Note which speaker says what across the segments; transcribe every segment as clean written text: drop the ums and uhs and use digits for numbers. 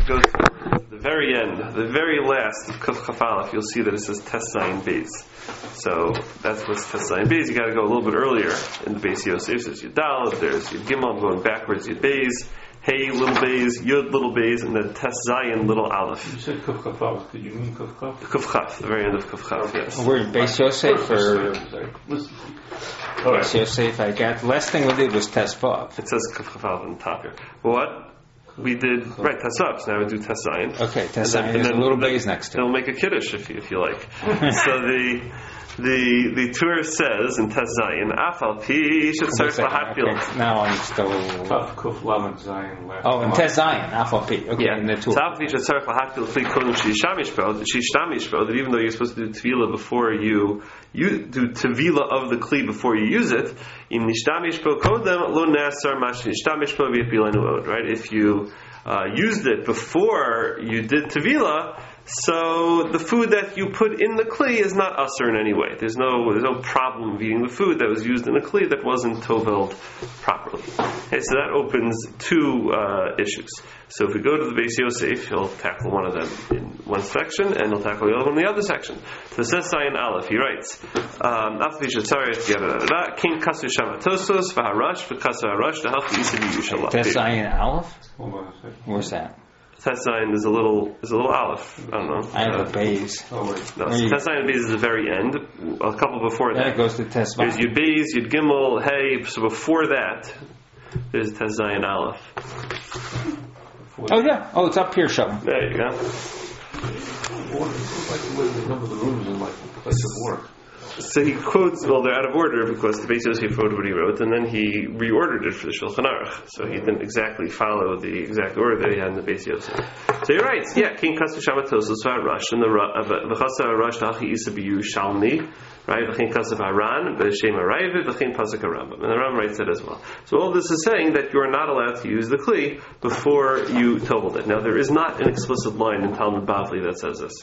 Speaker 1: go to the very end, the very last of Kuf Chaf Aleph, you'll see that it says Tes Zayin Beis. So that's what's Tes Zayin Beis. You got to go a little bit earlier in the Beis Yosef. There's Yud Daled, there's Yud Gimel, going backwards, Yud Beis, Hey little Beis, Yud little Beis, and then Tes Zayin little Aleph.
Speaker 2: You said Kuf Chaf Aleph. Did you mean Kuf Chaf?
Speaker 1: Kuf Chaf, the very end of Kuf Chaf. Yes.
Speaker 3: We're in Beis Yosef or
Speaker 2: Beis
Speaker 3: Yosef. I got. Last thing we did was Tes Vav.
Speaker 1: It says Kuf Chaf Aleph on the top here. What? We did right Tes Vav. So now we do Tes Zayin.
Speaker 3: Okay, Tes Zayin. There's a little Beis next to it.
Speaker 1: They'll make a kiddush if you like. So the Tur says in Tes Zayin, Afal Pi should start lahatbil.
Speaker 3: Now I'm still.
Speaker 2: Kuf Lamed Zayin.
Speaker 3: Oh, in Tes Zayin, Afal Pi. Okay,
Speaker 1: yeah.
Speaker 3: in the Tur.
Speaker 1: So Afal Pi should start lahatbil fli kodem shishamish bro. That even though you're supposed to do tefillah before you do tevila of the kli before you use it, im nishtamish bo kodem lo nasar mash nishtamish bo v'yipilenu od. Right? If you used it before you did tevila, so the food that you put in the kli is not usher in any way. There's no problem of eating the food that was used in the kli that wasn't toveld properly. Okay, so that opens two issues. So if we go to the Beis Yosef, he'll tackle one of them in one section, and he'll tackle the other one in the other section. So Tes Zayin Aleph, he writes, King Kasu Shamatosos v'harash v'kasu harash to help the Isa b'Yushalayim.
Speaker 3: Tes Zayin Aleph?
Speaker 2: Hold on a second.
Speaker 3: Where's that?
Speaker 1: Tes Zayin is a little Aleph. I don't know.
Speaker 3: I have a Beis.
Speaker 2: Oh, wait.
Speaker 1: No, so Tes Zayin Beis is the very end. A couple before
Speaker 3: Then
Speaker 1: that.
Speaker 3: it goes to Tes
Speaker 1: There's
Speaker 3: Vav.
Speaker 1: Yud Beis, Yud Gimel, Hey. So before that, there's Tes Zayin Aleph.
Speaker 3: Oh yeah. Oh, it's up here, Shalom.
Speaker 1: There you go.
Speaker 2: The number of the rooms in my place of work.
Speaker 1: So he quotes, well, they're out of order because the Beis Yosef wrote what he wrote, and then he reordered it for the Shulchan Aruch. So he didn't exactly follow the exact order that he had in the Beis Yosef. So he writes, yeah, King Kasu Shamatosos v'harash, and the Chasa harash ta'achi isa b'Yushalmi, right? V'chein Kasav Haran, v'shem Arayve, v'chein Pasuk Rambam. And the Rambam writes that as well. So all this is saying that you are not allowed to use the Kli before you toveled it. Now, there is not an explicit line in Talmud Bavli that says this.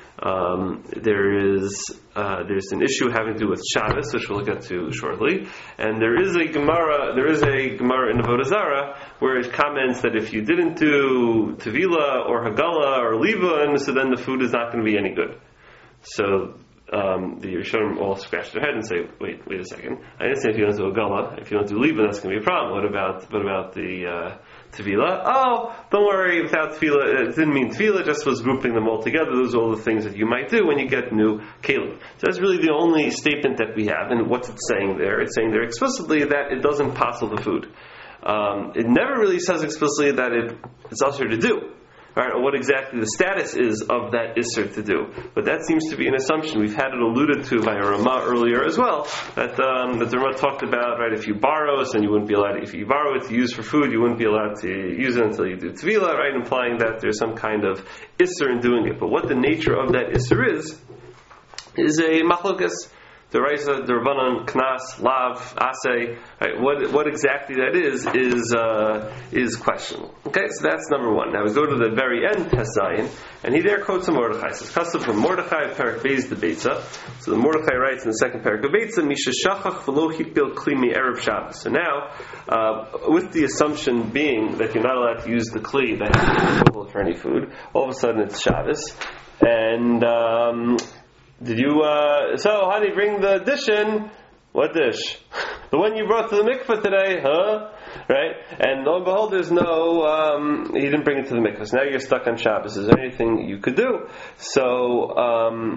Speaker 1: There's an issue having to do with Shabbos, which we'll get to shortly, and there is a Gemara in Avodah Zarah where it comments that if you didn't do Tevila or Hagala or Liva, so then the food is not going to be any good. So the Rishonim all scratch their head and say, wait a second. I understand if you don't do Hagala, if you don't do Liva, that's going to be a problem. What about the Tevila? Oh, don't worry, without Tevila, it didn't mean Tevila, it just was grouping them all together. Those are all the things that you might do when you get new Kalim. So that's really the only statement that we have. And what's it saying there? It's saying there explicitly that it doesn't passel the food. It never really says explicitly that it's usher to do. Right, or what exactly the status is of that Isser to do. But that seems to be an assumption. We've had it alluded to by a Ramah earlier as well, that the Ramah talked about, right, if you borrow it, then you wouldn't be allowed, if you borrow it to use for food, you wouldn't be allowed to use it until you do Tvila, right, implying that there's some kind of Isser in doing it. But what the nature of that Isser is a machlokas. The Raisa, the Rabbanan, Knas, Lav, Asay, right? What exactly that is questionable. Okay, so that's number one. Now we go to the very end, Tes Zayin, and he there quotes a Mordechai. It says, "Custom from Mordechai, Perak Beis the Beitza." So the Mordechai writes in the second Perak of Beitza, "Misha Shachach v'lo hipil kli mi erev Shabbos." So now, with the assumption being that you're not allowed to use the kli that is available for any food, all of a sudden it's Shabbos, and did you, so honey, bring the dish in. What dish? The one you brought to the mikveh today, huh? Right? And lo and behold, there's no, he didn't bring it to the mikveh. So now you're stuck on Shabbos. Is there anything you could do? So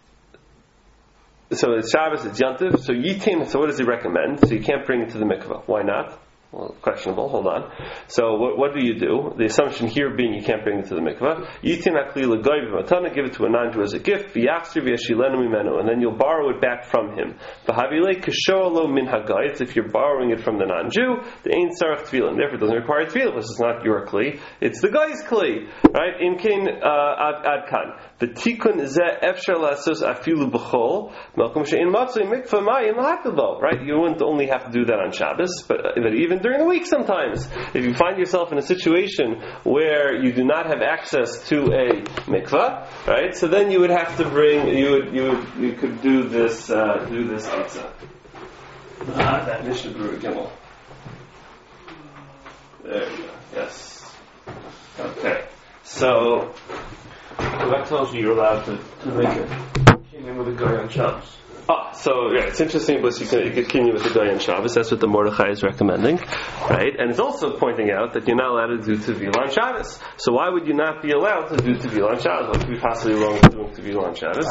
Speaker 1: it's Shabbos, it's Yantiv. So Yitin, so what does he recommend? So you can't bring it to the mikveh. Why not? Well, questionable, hold on. So what do you do? The assumption here being you can't bring it to the mikveh. Yitin akli l'goy v'matana, give it to a non-Jew as a gift, v'yachzir v'yashilenu mimenu, and then you'll borrow it back from him. V'havilei k'sho lo min hagayit, if you're borrowing it from the non-Jew, the ain't sarach tefillah, therefore it doesn't require tefillah, because it's not your kli, it's the guy's kli, right? In kain ad kan. V'tikun zeh efshar lasos afilu b'chol, malkum she'in matzoi mikveh mayim l'hakadol, right? You wouldn't only have to do that on Shabbos, but even during the week sometimes. If you find yourself in a situation where you do not have access to a mikvah, right? So then you would have to bring, you could do this pizza. That Mishnah Berurah Gimel. There you go. Yes. Okay. So So
Speaker 2: that tells you you're allowed to make a kinyan with a guy on Shabbos.
Speaker 1: It's interesting because you can continue with the Goy on Shabbos. That's what the Mordechai is recommending, right? And it's also pointing out that you're not allowed to do Tevilah on Shabbos. So why would you not be allowed to do Tevilah on Shabbos? What could be possibly wrong with doing Tevilah on Shabbos?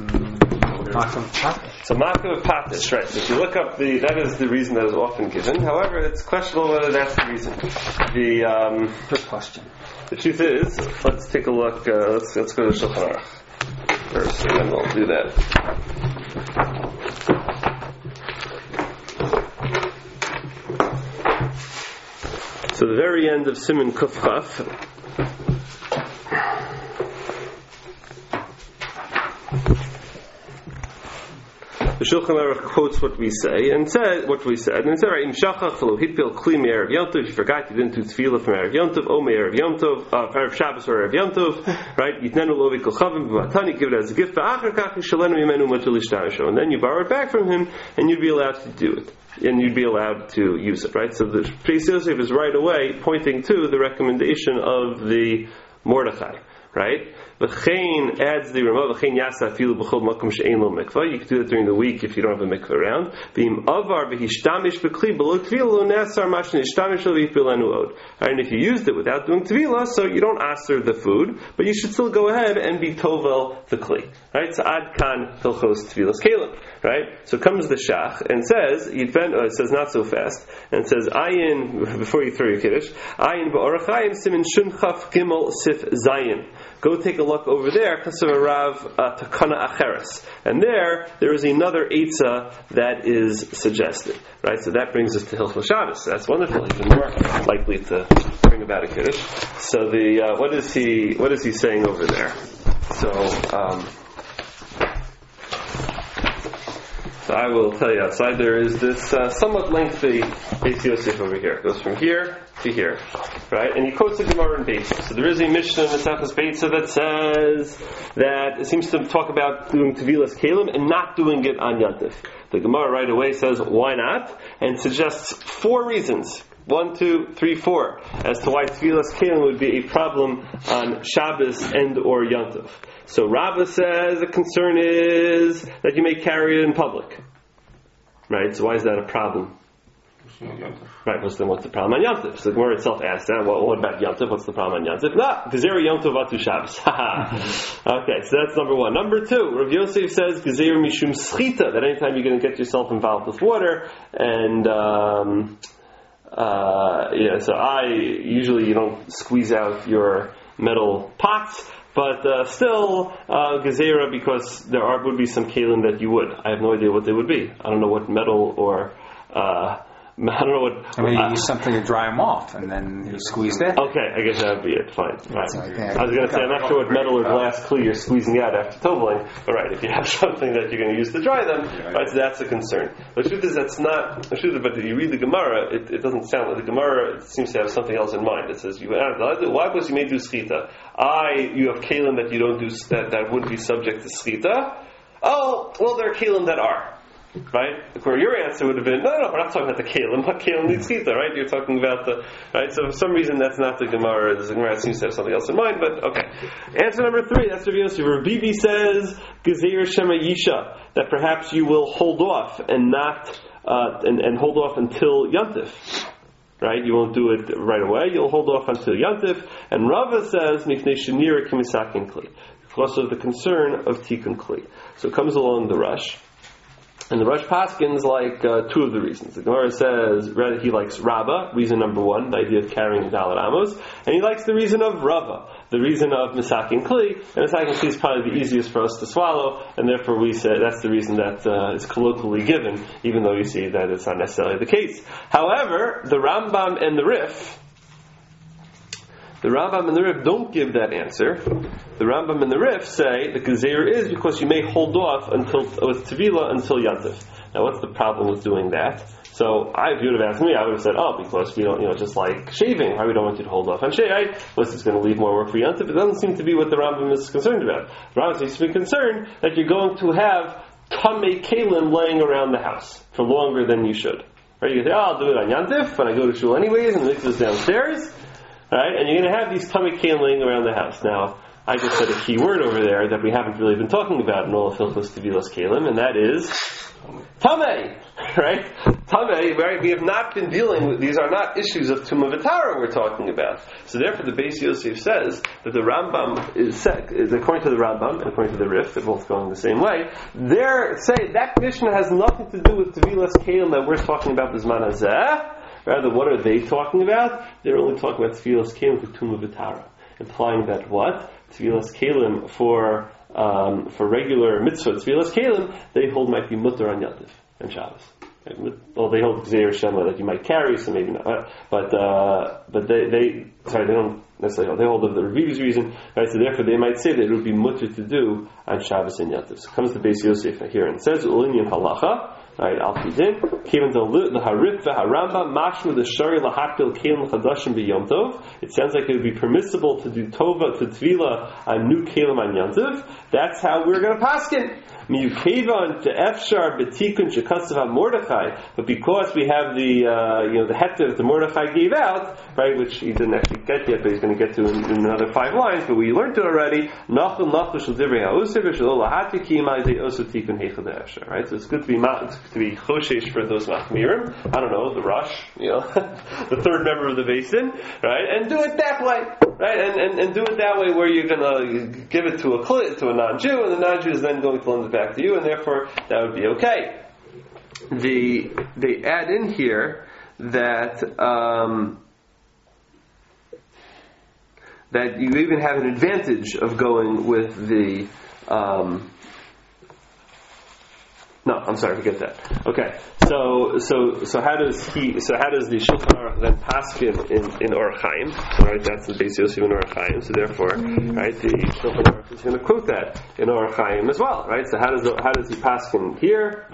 Speaker 1: So Makav Patish, right? So if you look up that is the reason that is often given. However, it's questionable whether that's the reason.
Speaker 3: Good question.
Speaker 1: The truth is, let's take a look. Let's go to Shulchan Aruch first, and then we'll do that. So the very end of Siman Kuf Chaf. The Shulchan Aruch quotes what we say and said what we said, and it said, right, Im Shachach V'lo Hitpil Kli Me'erev Yom Tov. If you forgot you didn't do Tefillah from Erev Yom Tov, or Me'erev Yom Tov, Erev Shabbos or Erev Yom Tov, right? Yitnenu Lo Vikol Chavim B'Matani, give it as a gift. V'achar Kach Yishalenu Yimenu Matul Yishtarisho, and then you borrow it back from him, and you'd be allowed to do it, and you'd be allowed to use it, right? So the Beis Yosef is right away pointing to the recommendation of the Mordechai, right? V'chein adds the Ramah, v'chein yasa afilu b'chol makom she'ein lo mikvah. You can do it during the week if you don't have a mikvah around. V'im avar v'hishtamish b'kli b'lo tvila lo nasar mashin hishtamish lo v'yipilanu od. And if you used it without doing tvila, so you don't aser the food, but you should still go ahead and be tovel the kli. Right? So ad kan hilchos tvilas kelim. Right? So comes the shach and says, it says not so fast, and says, ayin, before you throw your kiddush, ayin ba'orach ayin simin shun chaf gimel sif zayin. Go take a look over there, Kasav Rav Takana Acheres. And there is another Eitzah that is suggested. Right? So that brings us to Hilchos Shabbos. That's wonderful. Even more likely to bring about a Kiddush. So what is he saying over there? So I will tell you outside there is this somewhat lengthy Beis Yosef over here. It goes from here to here, right? And he quotes the Gemara in Beitza. So there is a Mishnah in Maseches Beitza that says that it seems to talk about doing Tevilas Kelim and not doing it on Yantif. The Gemara right away says why not, and suggests 4 reasons. 1, 2, 3, 4 as to why Tevilas Kelim would be a problem on Shabbos and or Yantif. So Rabbah says the concern is that you may carry it in public. Right? So why is that a problem? Right, what's the problem on Yom So the Gemara itself asks that, what about Yom Tov? What's the problem on Yom Tov? Nah, Gezer Yom Tov Atu Shabbos. Okay, so that's number 1. Number 2, Rav Yosef says Gezer Mishum Schita, that anytime you're going to get yourself involved with water, and so usually you don't squeeze out your metal pots, but still, Gezerah, because there would be some kalim that you would. I have no idea what they would be. I don't know what metal or I don't know what.
Speaker 3: I mean, you use something to dry them off, and then you squeeze that.
Speaker 1: Okay, I guess that would be it. Fine. Right. I was going to say, I'm not sure what metal or glass kli you're squeezing out after toveling, but right, if you have something that you're going to use to dry them, right, so that's a concern. But the truth is, that's not the truth. But if you read the Gemara, it doesn't sound like the Gemara. It seems to have something else in mind. It says, why was you may do schita? You have kalim that you don't do that would be subject to schita. Oh, well, there are kalim that are. Right? Where your answer would have been, no, we're not talking about the kalim. What kalim needs schita, right? You're talking about right? So for some reason that's not the Gemara. The Gemara seems to have something else in mind, but okay. Answer number 3, that's Rav Yosef. Rav Bibi says, Gezer Shema Yisha, that perhaps you will hold off and not, and hold off until Yantif. Right? You won't do it right away. You'll hold off until Yantif. And Rava says, Mifnei Shenira Kimisakin Kli, because of the concern of Tikkun Kli. So it comes along the Rush. And the Rush Paskins like 2 of the reasons. The Gemara says he likes Rabbah, reason number 1, the idea of carrying Dalet Amos, and he likes the reason of Rava, the reason of Misakin Kli, and Misakin Kli is probably the easiest for us to swallow, and therefore we say that's the reason that is colloquially given, even though you see that it's not necessarily the case. However, the Rambam and the Rif don't give that answer. The Rambam and the Rif say the Gezer is because you may hold off with Tevilah until Yantif. Now, what's the problem with doing that? So, if you would have asked me, I would have said, because we don't, just like shaving, right? We don't want you to hold off on shaving, right? Unless it's going to leave more work for Yantif. It doesn't seem to be what the Rambam is concerned about. The Rambam seems to be concerned that you're going to have Tamei Kalim laying around the house for longer than you should. Right? You can say, I'll do it on Yantif when I go to shul anyways, and the mikvah is downstairs. right? And you're going to have these tummy kalim laying around the house. Now, I just said a key word over there that we haven't really been talking about in all of Hilchos Tevilas Kalim, and that is Tamei, right? Tamei, right? We have not been dealing with, these are not issues of Tumah V'Tara we're talking about. So therefore the Beis Yosef says that the Rambam is according to the Rambam and according to the Rif, they're both going the same way, they're saying that Mishnah has nothing to do with Tevilas Kalim that we're talking about this Zman Hazeh. Rather, what are they talking about? They're only talking about Tevilas Kalim for Tumah V'Tara. Implying that what? Tevilas Kalim for regular mitzvah, Tevilas Kalim, they hold might be mutter on Yantiv and Shabbos. Well, they hold Gzeir Shema that you might carry, so maybe not. But they don't necessarily hold. They hold of the Revi's reason, right? So therefore, they might say that it would be mutter to do on Shabbos and Yantiv. So comes the Beis Yosef here and says, "Ulinyan halacha." Right, Al Pidin came into the Harif v'Haramba mashma the Shari lahakil kelim chadashim b'Yom Tov. It sounds like it would be permissible to do tova to tvila on new kelim on Yom Tov. That's how we're going to paskin. Miyukevan to Efshar b'tikun shekasav Mordechai, but because we have the the heta that the Mordechai gave out, right, which he didn't actually get yet, but he's going to get to in another 5 lines, but we learned it already. Nachum lachlu shel divrei ha'usav shel lahati ki ma'izei osu tikun heichad Efshar. Right, so it's good to be choshesh for those machmirim. I don't know, the Rosh, the third member of the basin, right, and do it that way, right, and do it that way where you're going to give it to a non-Jew, and the non-Jew is then going to lend it back to you, and therefore that would be okay. They add in here that that you even have an advantage of going with the no, I'm sorry, forget that. Okay, so how does the Shulchan Aruch then paskin in Orach Chaim? Right, that's the Beis Yosef in Orach Chaim. So therefore, right, the Shulchan Aruch is going to quote that in Orach Chaim as well. Right, so how does he paskin here?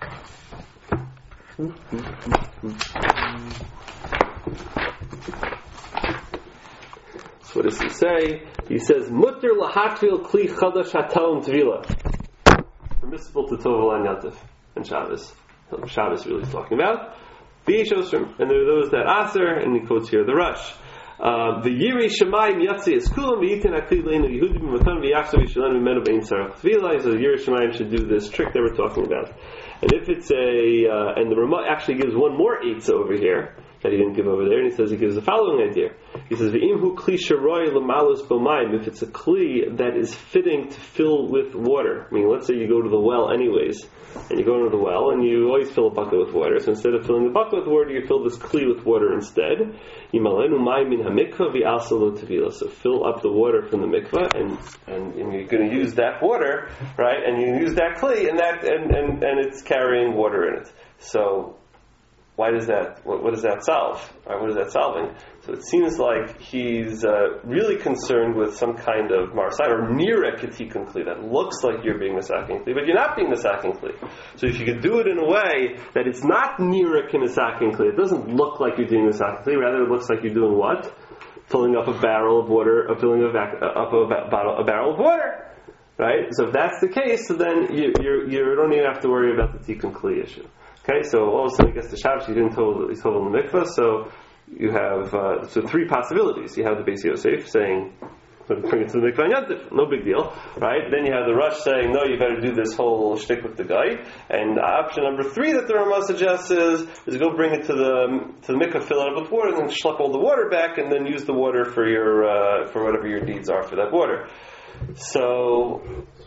Speaker 1: So what does he say? He says, "Mutter lahatvil kli chadash hatalm tvila." Permissible to tovel on Yantif and Shabbos. Shabbos really is talking about V'yesh Osrim, and there are those that aser, and he quotes here the Rush. The Yirei Shemayim Yatsi is Kulam v'yitin akli leinu Yehudim v'matan v'yachsav yishalanu menu bein sarach tvila. So the Yirei Shemayim should do this trick that we're talking about. And if it's and the Ramah actually gives one more eitzah over here that he didn't give over there, and he says he gives the following idea. He says, "V'imhu kli sharoy l'malus b'mayim." If it's a kli that is fitting to fill with water, I mean, let's say you go to the well anyways, and you go into the well, and you always fill a bucket with water. So instead of filling the bucket with water, you fill this kli with water instead. Yimalenu mayim min hamikvah v'asalo tevila. So fill up the water from the mikvah, and you're going to use that water, right? And you use that kli, and it's carrying water in it. So why does that? What does that solve? Right, what is that solving? So it seems like he's really concerned with some kind of marsai or nira katikun kli that looks like you're being misaking kli, but you're not being misaking kli. So if you could do it in a way that it's not nira kimisaking kli, it doesn't look like you're doing misaking kli. Rather, it looks like you're doing what? Filling up a barrel of water, or filling up a barrel of water. Right. So if that's the case, so then you don't even have to worry about the tikun kli issue. Okay, so all of a sudden he gets to Shabbos, he's told in the mikvah, so you have 3 possibilities. You have the Beis Yosef saying, bring it to the mikvah and yantif, no big deal, right? Then you have the Rush saying, no, you better do this whole shtick with the guy. And option number 3 that the Ramah suggests is go bring it to the mikvah, fill it up with water, and then schlepp all the water back, and then use the water for your for whatever your needs are for that water. So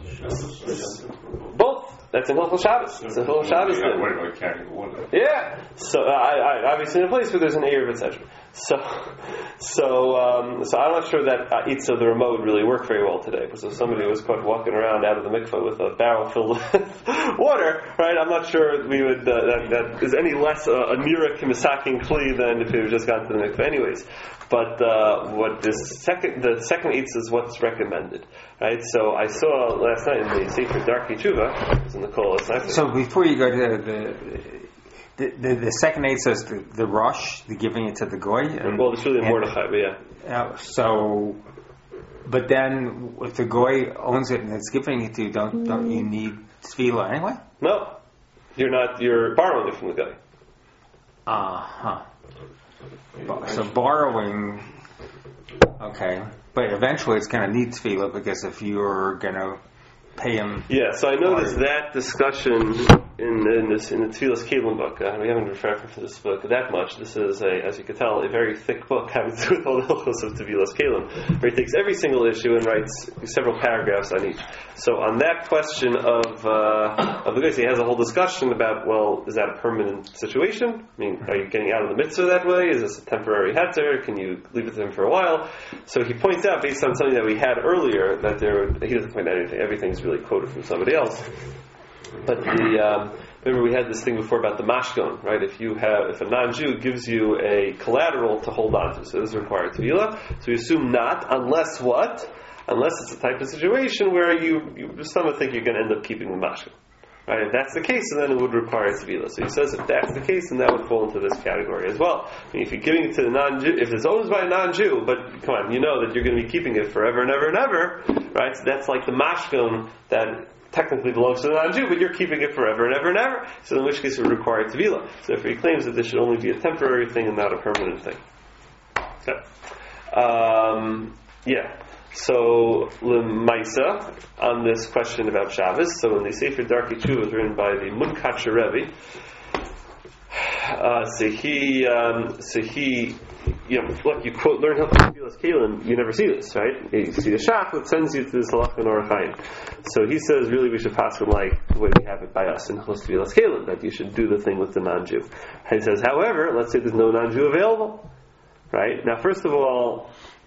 Speaker 1: both. That's in Hilchos Shabbos. It's in Hilchos Shabbos. Yeah. So I obviously in a place where there's an Erev, etc. So I'm not sure that Eitzah the Ramah would really work very well today. Because if somebody was caught walking around out of the mikveh with a barrel filled with water, right? I'm not sure we would that is any less a nira kimisaking kli than if it had just gone to the mikveh, anyways. But the second Eitzah is what's recommended, right? So I saw last night in the Sefer Darkei Tshuva, it was in the call last night.
Speaker 3: So before you go to the second Eitzah is the Rosh, the giving it to the goy.
Speaker 1: Well, it's really a Mordechai, but yeah.
Speaker 3: But then if the goy owns it and it's giving it to you, don't you need tefillah anyway?
Speaker 1: No, you're borrowing it from the guy.
Speaker 3: So borrowing Okay, but eventually it's going to need tefillah because if you're going to pay him.
Speaker 1: Yeah, so I noticed that discussion in the Tefillas Kelim book. We haven't referred to this book that much. This is, as you can tell, a very thick book having to do with all the hilchos of Tefillas Kelim, where he takes every single issue and writes several paragraphs on each. So on that question of the guys, he has a whole discussion about, well, is that a permanent situation? I mean, are you getting out of the mitzvah that way? Is this a temporary heter? Can you leave it to him for a while? So he points out, based on something that we had earlier, that he doesn't point out anything. Everything's really quoted from somebody else. But remember we had this thing before about the mashkon, right? If a non-Jew gives you a collateral to hold on to, so this is required tevilah. So we assume not, unless what? Unless it's a type of situation where you some think you're going to end up keeping the mashkon. Right? If that's the case, then it would require tevilah. So he says if that's the case, then that would fall into this category as well. I mean, if you're giving it to the non-Jew, if it's owned by a non-Jew, but come on, you know that you're going to be keeping it forever and ever and ever, right? So that's like the mashkon that technically belongs to the non-Jew, but you're keeping it forever and ever and ever. So in which case it would require tevilah. So if he claims that this should only be a temporary thing and not a permanent thing. Okay. Yeah. So L'maisa on this question about Shabbos. So in the Sefer Darkei Tshuva was written by the Munkacher Rebbe. So he, look, you quote, learn how to Tefillas Kelim, you never see this, right? You see the Shach that sends you to this Halach and Orach Chaim. So he says, really, we should pass it like the way we have it by us in Tefillas Kelim, that you should do the thing with the non-Jew. And he says, however, let's say there's no non-Jew available, right? Now, first of all,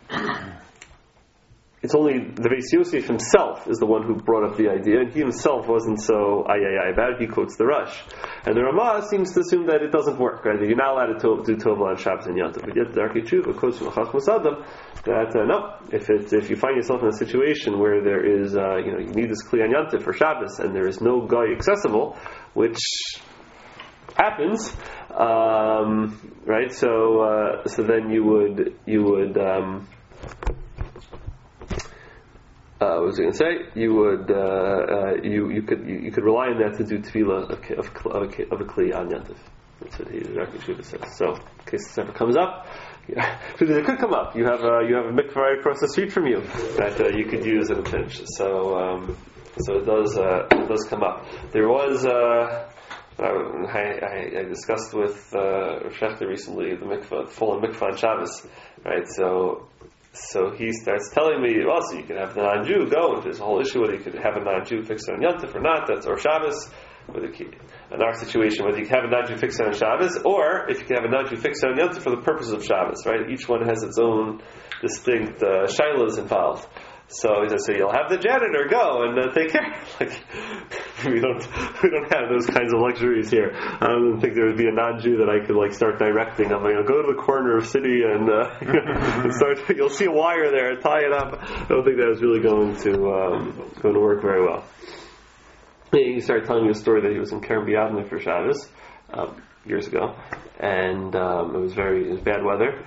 Speaker 1: it's only the Beis Yosef himself is the one who brought up the idea, and he himself wasn't so about it. He quotes the Rush, and the Ramah seems to assume that it doesn't work. Right? You're not allowed to do Tovah on Shabbos and Yom Tov. But yet the Darkei Tshuva quotes from Chachmas Adam that no, if you find yourself in a situation where there is you need this Kli on Yom Tov for Shabbos and there is no guy accessible, which happens, right? So then you would. What was I going to say? You would you could rely on that to do tefillah of a kli on yantif. That's what the Darkei Tshuva says. So, in case this ever comes up, because it could come up. You have a mikvah right across the street from you that you could use in a pinch. So it does come up. There was. I discussed with Shechter recently the mikvah, fallen mikvah on Shabbos, right? So he starts telling me, well, so you can have the non-Jew go, and there's a whole issue whether you could have a non-Jew fixed on Yom Tov or not, that's or Shabbos, in our situation, whether you can have a non-Jew fixed on Shabbos, or if you can have a non-Jew fixed on Yom Tov for the purpose of Shabbos, right? Each one has its own distinct shilas involved. So he says, so you'll have the janitor go and take care. Like, we don't have those kinds of luxuries here. I don't think there would be a non-Jew that I could start directing. I'm like, go to the corner of city and start. You'll see a wire there, tie it up. I don't think that was really going to work very well. He started telling me a story that he was in Kerem B'Yavneh for Shabbos years ago, and it was bad weather,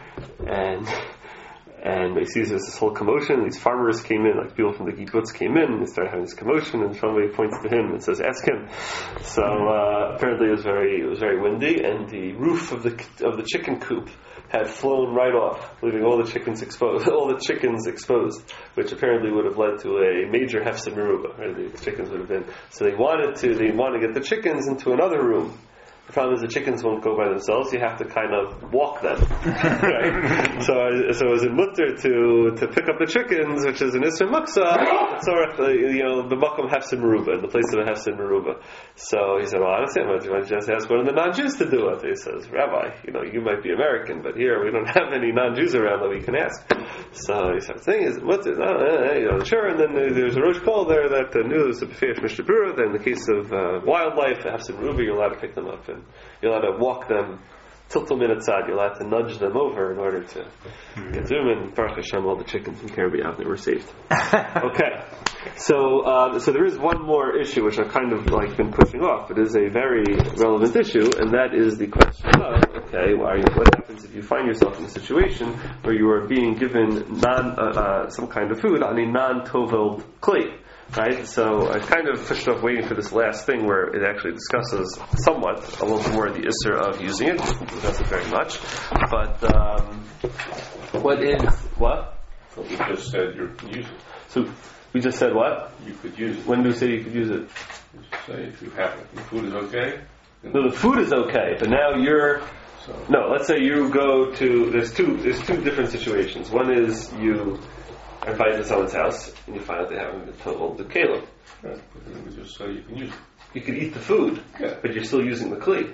Speaker 1: and he sees there's this whole commotion. These farmers came in, like people from the kibbutz came in, and they started having this commotion. And somebody points to him and says, "Ask him." So apparently it was very windy, and the roof of the chicken coop had flown right off, leaving all the chickens exposed, which apparently would have led to a major hefsed meruba. Right? The chickens would have been. So they wanted to get the chickens into another room. The problem is the chickens won't go by themselves. You have to kind of walk them, right? So it was in mutter to pick up the chickens, which is an Isser Muksa. So the makom hefsed meruba, in the place of a hefsed meruba. So he said, "Well, I understand. Why don't you just ask one of the non-Jews to do it?" He says, "Rabbi, you might be American, but here we don't have any non-Jews around that we can ask." So he said, "The thing is, mutter, sure." And then there's a Rosh Kol there that knew there's a Befeish Mishnah Berurah that in the case of wildlife, hefsed meruba, you're allowed to pick them up. You're allowed to walk them tiltum minatzad. You're allowed to nudge them over in order to get to them. And Baruch Hashem, all the chickens from Kerem B'Yavneh were saved. Okay, so there is one more issue which I've kind of been pushing off. It is a very relevant issue, and that is the question of what happens if you find yourself in a situation where you are being given some kind of food on a non-toveld klei. Right, so I kind of pushed off waiting for this last thing where it actually discusses somewhat a little bit more of the issur of using it. It doesn't very much, but what is What?
Speaker 2: So we just said you can use it.
Speaker 1: So we just said what?
Speaker 2: You could use it.
Speaker 1: When do we say you could use it?
Speaker 2: You just say if you have it, the food is okay.
Speaker 1: No, the food is okay, but now you're...
Speaker 2: So
Speaker 1: No, let's say you go to... There's two different situations. One is you are invited to someone's house, and you find out they haven't been told the kalim.
Speaker 2: right, but then we just say you can use it.
Speaker 1: You could eat the food,
Speaker 2: Yeah.
Speaker 1: but you're still using the kli.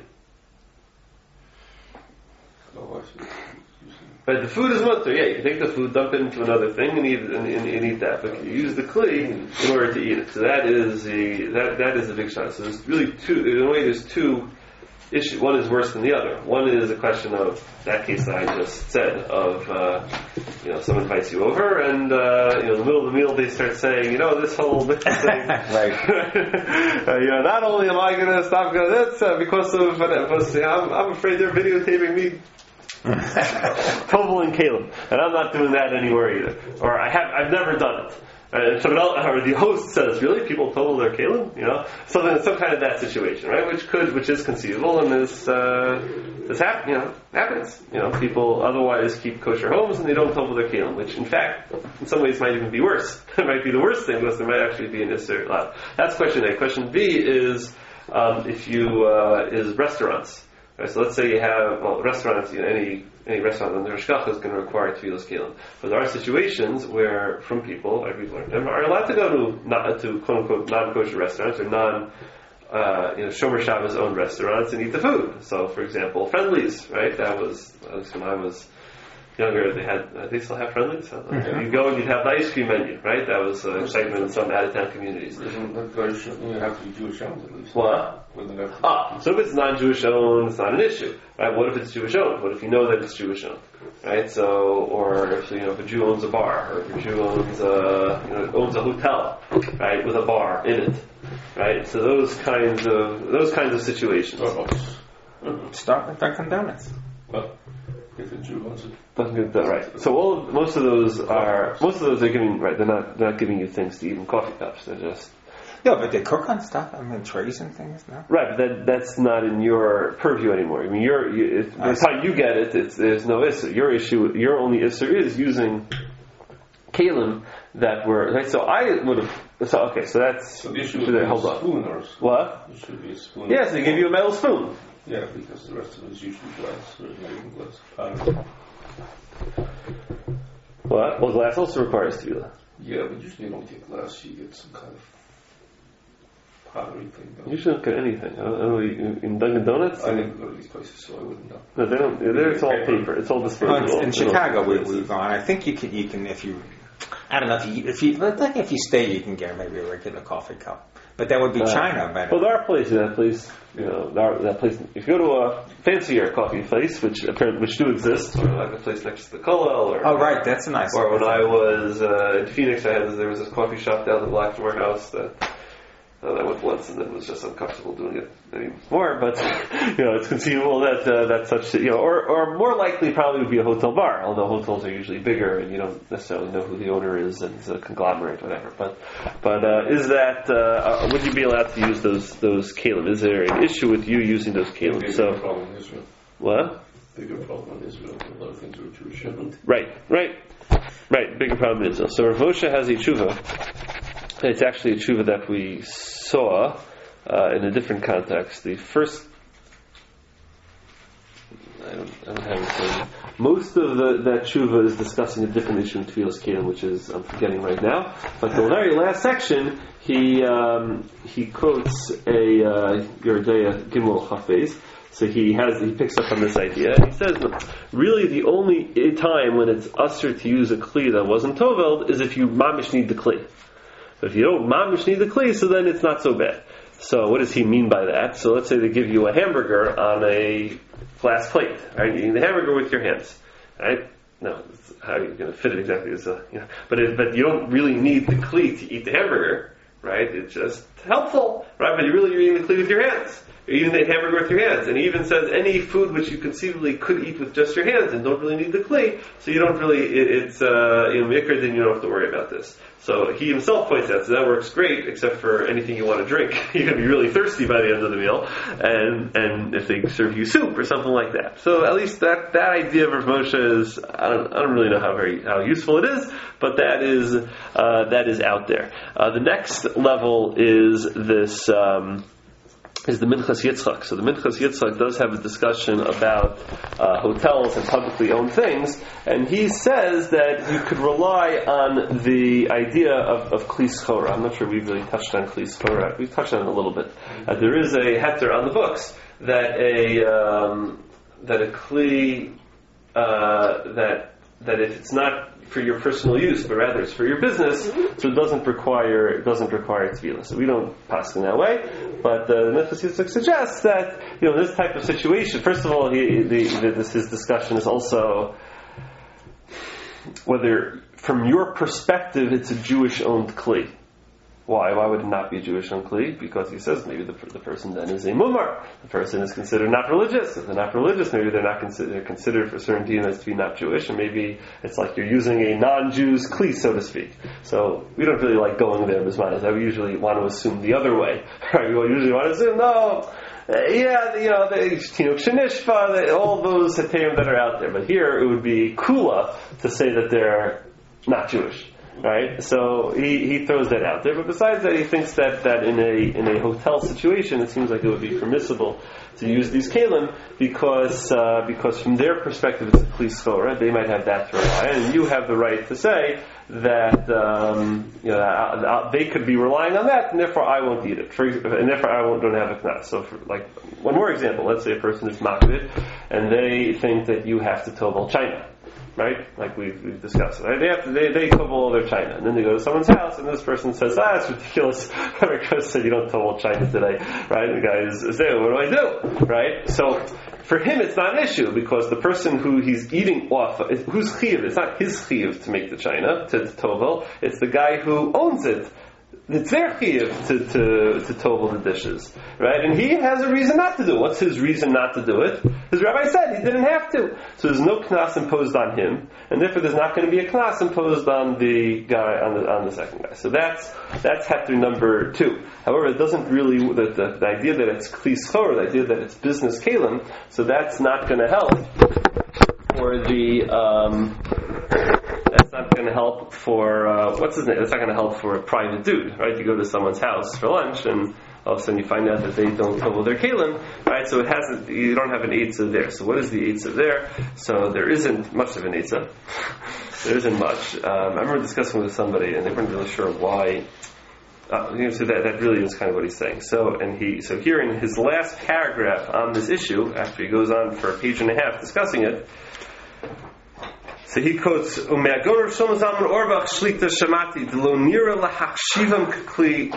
Speaker 2: So I should use it.
Speaker 1: But the food is mutter. Yeah, you can take the food, dump it into another thing, and eat that. But you use the kli in order to eat it. So that is the big shot. So there's really two. In a way, there's two issues. One is worse than the other. One is a question of that case that I just said of someone invites you over, and in the middle of the meal they start saying, this whole thing.
Speaker 3: Right.
Speaker 1: Not only am I going to stop doing this because of I'm afraid they're videotaping me. Tovel and Caleb, and I'm not doing that anywhere either. Or I've never done it. Or the host says, really, people tovel their Caleb? Some kind of that situation, right? Which is conceivable, and this happens. People otherwise keep kosher homes and they don't tovel their Caleb, which in fact, in some ways, might even be worse. It might be the worst thing because there might actually be an Isser allowed. That's question A. Question B is is restaurants. Right, so let's say you have restaurants. Any restaurant under Hashgacha is going to require tevilas kelim. But there are situations where from people, like we've learned, are allowed to go to quote unquote non-kosher restaurants or Shomer Shabbos owned restaurants and eat the food. So, for example, Friendlies, right? That was at least when I was younger. They still have Friendlies. You go and you'd have the ice cream menu, right? That was excitement in some out-of-town communities.
Speaker 2: Isn't that very sure? You have to be Jewish owned at least.
Speaker 1: What? So if it's non-Jewish owned, it's not an issue, right? What if it's Jewish owned? What if you know that it's Jewish owned, right? Or if a Jew owns a bar, or if a Jew owns a hotel, right, with a bar in it, right? So those kinds of situations.
Speaker 3: Start with Dunkin' Donuts.
Speaker 2: Well, if a Jew owns it,
Speaker 1: doesn't get that right. So most of those are giving right. They're not giving you things to eat in coffee cups. They're just.
Speaker 3: Yeah, but they cook on stuff. Trays and things, no?
Speaker 1: Right, but that's not in your purview anymore. I mean, by the time you get it, there's no issue. Your only issue is using kalim that were right. So I would have. So that's.
Speaker 2: So the issue would be a spoon or
Speaker 1: what?
Speaker 2: It should be a spoon.
Speaker 1: Yes, they give you a metal spoon.
Speaker 2: Yeah, because the rest of it is usually glass or not even glass.
Speaker 1: What? Well, glass also requires tevilah.
Speaker 2: Yeah, but usually you don't get glass. You get some kind of pottery thing.
Speaker 1: You shouldn't get anything. I don't know, in Dunkin' Donuts?
Speaker 2: I didn't go to these places, so I wouldn't know.
Speaker 1: No, they don't. It's all paper. It's all disposable.
Speaker 3: In Chicago, we've gone. I think you can if you. I don't know if you stay, you can get maybe a regular coffee cup. But that would be China.
Speaker 1: Well, there are places. That place. That place. If you go to a fancier coffee place, which do exist, or like a place next to the Kollel, or
Speaker 3: right, that's a nice.
Speaker 1: Or when I was in Phoenix, there was this coffee shop down the block from our house that. I went once and then was just uncomfortable doing it anymore. But it's conceivable that such or more likely probably would be a hotel bar. Although hotels are usually bigger and you don't necessarily know who the owner is and it's a conglomerate, whatever. But is that would you be allowed to use those kalim? Is there an issue with you using those kalim?
Speaker 2: Bigger problem in Israel.
Speaker 1: What?
Speaker 2: Bigger problem in Israel. A lot of things are Jewish owned.
Speaker 1: Right. Bigger problem in Israel. So Rav Moshe has a tshuva. It's actually a tshuva that we saw in a different context. The first, I don't have it here. Most of that tshuva is discussing a different issue in Tevilas Kelim, which is I'm forgetting right now. But the very last section, he quotes a Yeridea Gimel Chafez. So he picks up on this idea. He says, really, the only time when it's usher to use a kli that wasn't toveld is if you mamish need the kli. But if you don't mamish need the kli, so then it's not so bad. So what does he mean by that? So let's say they give you a hamburger on a glass plate, right? You're eating the hamburger with your hands, right? No, how are you going to fit it exactly? But you don't really need the kli to eat the hamburger, right? It's just helpful, right? But you're eating the kli with your hands. Eating the hamburger with your hands. And he even says any food which you conceivably could eat with just your hands and don't really need the kli, so you don't really, it's mikra, then you don't have to worry about this. So he himself points out, so that works great, except for anything you want to drink. You're going to be really thirsty by the end of the meal, and if they serve you soup or something like that. So at least that idea of Rav Moshe is, I don't really know how useful it is, but that is out there. The next level is this. Is the Minchas Yitzchak. So the Minchas Yitzchak does have a discussion about hotels and publicly owned things, and he says that you could rely on the idea of Kli Schora. I'm not sure we've really touched on Kli Schora. We've touched on it a little bit. There is a heter on the books that a Kli that if it's not for your personal use, but rather it's for your business, so it doesn't require tefillah. So we don't pass in that way. But the Minchas Yitzchak suggests that this type of situation. First of all, his discussion is also whether, from your perspective, it's a Jewish-owned kli. Why? Why would it not be a Jewish-owned kli? Because he says maybe the person then is a mumar. The person is considered not religious. If they're not religious, maybe they're considered for certain dinas to be not Jewish, and maybe it's like you're using a non-Jew's kli, so to speak. So we don't really like going there, Bismanis. We usually want to assume the other way. Right? We usually want to assume, the Shenishpa, all those heterim that are out there. But here it would be kula to say that they're not Jewish. Right, so he throws that out there. But besides that, he thinks that in a hotel situation, it seems like it would be permissible to use these kalim because from their perspective, it's a kli schora. They might have that to rely on, and you have the right to say that they could be relying on that, and therefore I won't eat it. And therefore I don't have a knas. So, one more example. Let's say a person is makbid, and they think that you have to tovel china. Right, like we've discussed. Right? They tovel all their china, and then they go to someone's house, and this person says, "It's ridiculous." Because said you don't tovel china today, right? And the guy is saying, "What do I do?" Right? So for him, it's not an issue because the person who he's eating off, who's chiyuv, it's not his chiyuv to make the china to tovel. It's the guy who owns it. It's their chiyuv to tovel the dishes, right? And he has a reason not to do it. What's his reason not to do it? His rabbi said he didn't have to. So there's no knas imposed on him, and therefore there's not going to be a knas imposed on the guy, on the second guy. So that's heter number 2. However, it doesn't really, the idea that it's kli schora, the idea that it's business kalim, so that's not going to help for that's not going to help for what's his name? That's not going to help for a private dude, right? You go to someone's house for lunch, and all of a sudden you find out that they don't tovel their kalim, right? So you don't have an eitzah there. So what is the eitzah there? So there isn't much of an eitzah. There isn't much. I remember discussing with somebody, and they weren't really sure why. So that really is kind of what he's saying. So here in his last paragraph on this issue, after he goes on for a page and a half discussing it. So he quotes, "Ume'agor Shlomo Zalman Auerbach Shlita Shamati D'lo nira lahachshivam kli."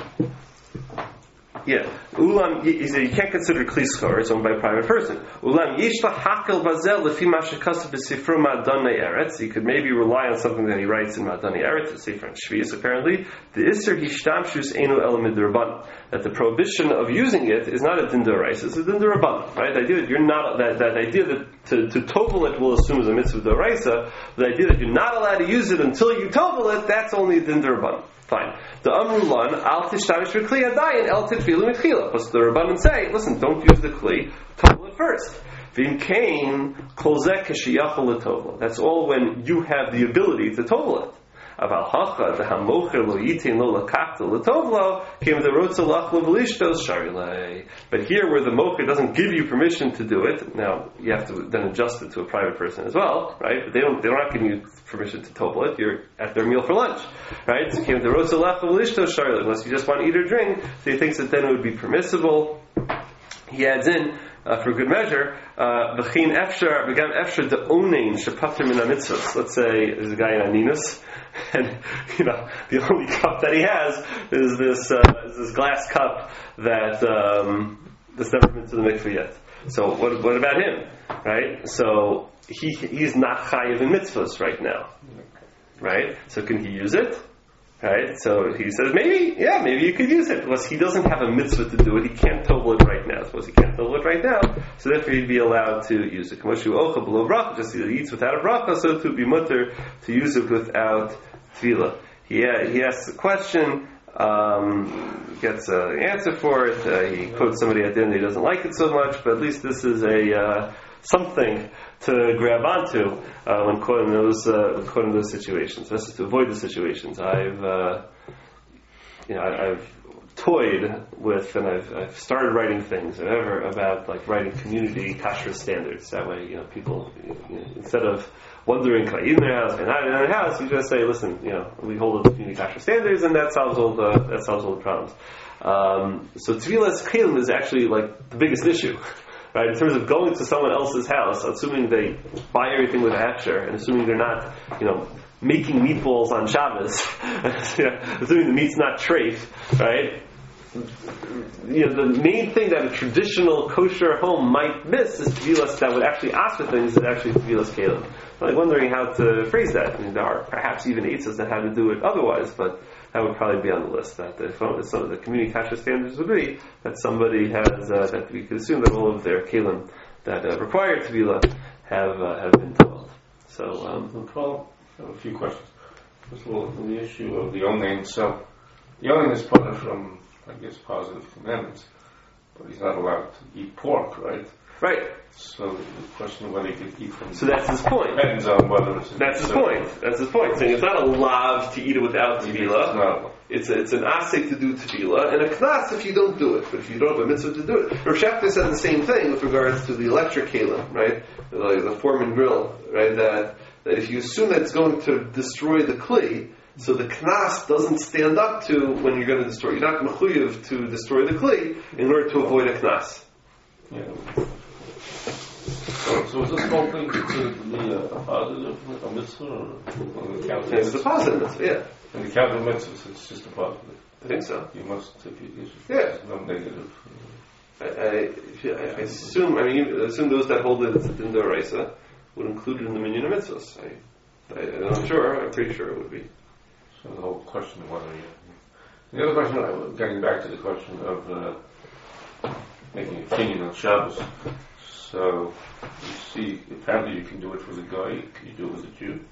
Speaker 1: Yeah, ulam. He said you can't consider kli schora; it's owned by a private person. Ulam yesh lahakel bazel lefi ma shekasav b'sifro Madonai Eretz. He could maybe rely on something that he writes in Madonai Eretz, the Sefer Shvius. Apparently, the iser hishtamshus enu el midrabanan. That the prohibition of using it is not a din d'oraisa; it's a din d'rabanan. Right? The idea that you're not that idea that to tovel it will assume is a mitzvah d'oraisa. The idea that you're not allowed to use it until you tovel it, that's only a din d'rabanan. Fine. The Amrulan al tishtamish v'kli adayin el titfilu mitchila. Because the Rabbanan say, listen, don't use the kli, tovel it first. V'im kain kol zeh k'sheyachol l'tovel. That's all when you have the ability to tovel it. Aval hacha dehamocher lo yitin lo lakachta l'tovlo came the rotza lachlo v'lishtos sharilei. But here, where the mocher doesn't give you permission to do it, now you have to then adjust it to a private person as well, right? But they're not giving you permission to tovel it. You're at their meal for lunch, right? So came the rotza lachlo v'lishtos sharilei. Unless you just want to eat or drink, so he thinks that then it would be permissible. He adds in, for good measure, v'chin efshar v'gam efshar de'onein shepater min ha-mitzvos. Let's say there's a guy in Aninus, and the only cup that he has is this glass cup that that's never been to the mikveh yet. So what about him, right? So he's not chayiv in mitzvahs right now, right? So can he use it? Right? So he says, maybe you could use it, because he doesn't have a mitzvah to do it. He can't tovel it right now. Suppose he can't tovel it right now, so therefore he'd be allowed to use it. Kamoshu ocha below bracha, just he eats without a bracha, so to be mutter to use it without tefillah. He asks a question, gets an answer for it. He quotes somebody at the end. He doesn't like it so much, but at least this is a something to grab onto when caught in those situations. This is to avoid the situations. I've toyed with, and I've started writing things about like writing community kashrus standards. That way, people, instead of wondering, can I eat in their house, can I not eat in their house, you just say, listen, we hold the community kashrus standards, and that solves all the problems. So tevilas kelim is actually like the biggest issue. Right, in terms of going to someone else's house, assuming they buy everything with Hechsher, and assuming they're not, making meatballs on Shabbos, assuming the meat's not treif, right? The main thing that a traditional kosher home might miss is tevilas that would actually ask for things, is actually tevilas kelim. I'm wondering how to phrase that. I mean, there are perhaps even eitzos that how to do it otherwise, but that would probably be on the list. That some of the community kashrus standards would be that somebody has that we could assume that all of their kelim that require tevilah have been told.
Speaker 2: So, I have a few questions. First of all, on the issue of the onain. So, the onain is punished from, I guess, positive commandments, but he's not allowed to eat pork, right?
Speaker 1: Right.
Speaker 2: So the question of whether he could eat from...
Speaker 1: So that's his point.
Speaker 2: Depends on whether it's...
Speaker 1: That's his point. That's his point. Saying it's not a lav to eat it without tevilah.
Speaker 2: No.
Speaker 1: It's an asik to do tevilah, and a knas if you don't do it. But if you don't have a mitzvah to do it. Rav Shafter said the same thing with regards to the electric kelim, right? Like the Foreman grill, right? That if you assume that it's going to destroy the kli, so the knas doesn't stand up to when you're going to destroy. You're not mechuyev to destroy the kli in order to avoid a knas.
Speaker 2: Yeah. So is this whole thing considered to be a positive, a mitzvah, or a counter?
Speaker 1: It's a positive mitzvah, yeah.
Speaker 2: And the counter mitzvah, it's just a positive.
Speaker 1: I think so.
Speaker 2: You must,
Speaker 1: yeah.
Speaker 2: No negative.
Speaker 1: I assume those that hold it in the Oraisa would include it in the minyan of mitzvahs. I'm pretty sure it would be.
Speaker 2: So the whole question of whether the other question, getting back to the question of making a kinyan on Shabbos. So, you see, apparently you can do it for the guy. Can you do it with a Jew?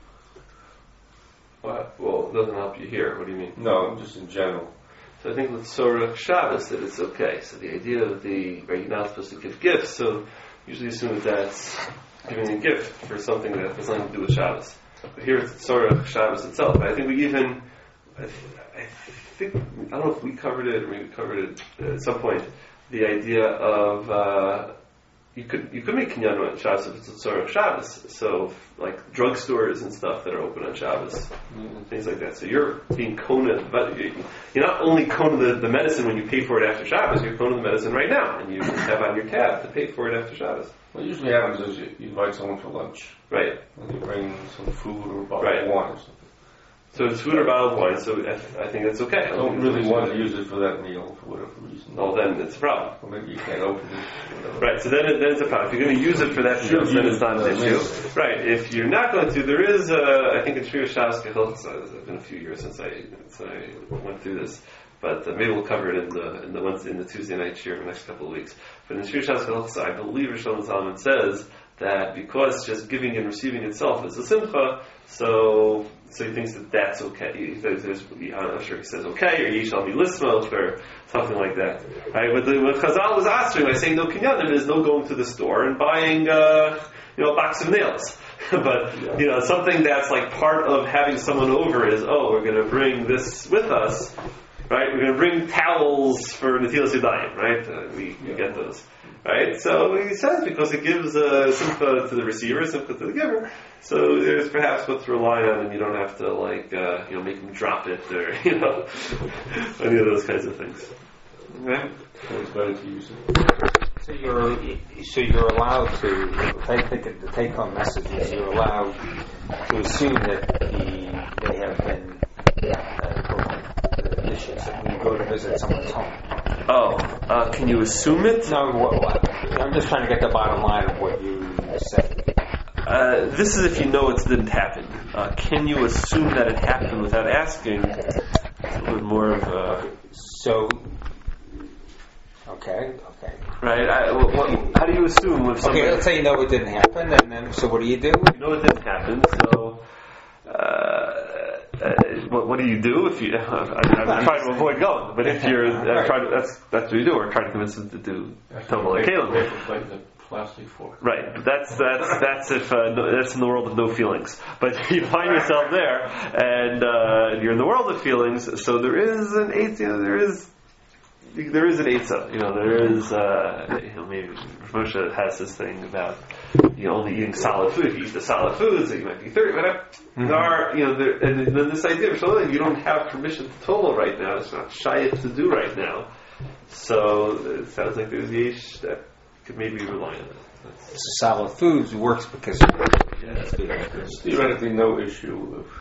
Speaker 1: What? Well, it doesn't help you here. What do you mean?
Speaker 2: No, just in general.
Speaker 1: So I think with Sorach Shabbos that it's okay. So the idea of you're not supposed to give gifts, so usually assume that that's giving a gift for something that has nothing to do with Shabbos. But here it's Sorach Shabbos itself. I think I don't know if we covered it, or maybe we covered it at some point, the idea of you could make kinyan on Shabbos if it's a Sorach Shabbos. So like drugstores and stuff that are open on Shabbos, things like that. So you're being kona, but you're not only kona the medicine when you pay for it after Shabbos. You're kona the medicine right now, and you have on your tab to pay for it after Shabbos.
Speaker 2: What usually happens is you invite someone for lunch,
Speaker 1: right?
Speaker 2: And you bring some food or a bottle of wine or something.
Speaker 1: So it's food or bottle of wine, so I think that's okay.
Speaker 2: I don't really want to use it for that meal for whatever reason.
Speaker 1: Well, then it's a problem.
Speaker 2: Or maybe you can't open it.
Speaker 1: Right, so then it's a problem. If you're going to use it for that meal, then it's not an issue. Right, if you're not going to, there is, I think in Shir Shabbos Kehilchos, it's been a few years since I went through this, but maybe we'll cover it in the Tuesday night shir in the next couple of weeks. But in Shir Shabbos Kehilchos, I believe Rosh Hashanah Zalman says that because just giving and receiving itself is a simcha, so he thinks that that's okay. I'm not sure he says okay, or yishal mi lismos, or something like that. Right? What Chazal was answering by saying no kinyanim is no going to the store and buying a box of nails. But something that's like part of having someone over is, we're going to bring this with us, right? We're going to bring towels for Netilas Yadayim, right? We get those. Right? So he says because it gives simcha to the receiver, simcha to the giver. So there's perhaps what to rely on, and you don't have to make him drop it or any of those kinds of things. Okay?
Speaker 2: So it's better to use it.
Speaker 3: So you're allowed to the take-home message is you're allowed to assume that they have been dishes when you go to visit someone's home.
Speaker 1: Can you assume it?
Speaker 3: No, I'm just trying to get the bottom line of what you said.
Speaker 1: This is if you know it didn't happen. can you assume that it happened without asking? It's a little bit more of a...
Speaker 3: So, okay.
Speaker 1: Right? How do you assume if somebody...
Speaker 3: Okay, let's say you know it didn't happen, and then, so what do you do?
Speaker 1: You know it didn't happen, so... what do you do if you? I'm trying to avoid going, but if you're trying to, that's what you do. Or trying to convince them to do Tomal or Kalim.
Speaker 2: Like the plastic fork.
Speaker 1: Right, but that's if that's in the world of no feelings. But you find yourself there, and you're in the world of feelings. So there is an eight. There is an eitzah. There is. Maybe Moshe has this thing about only eating solid food. If you eat the solid foods, so you might be 30. But there are, and then this idea of something you don't have permission to total right now. It's not shayach to do right now. So it sounds like there's yesh that could maybe rely on it.
Speaker 3: So solid foods works because
Speaker 1: Yeah.
Speaker 2: Theoretically, no issue of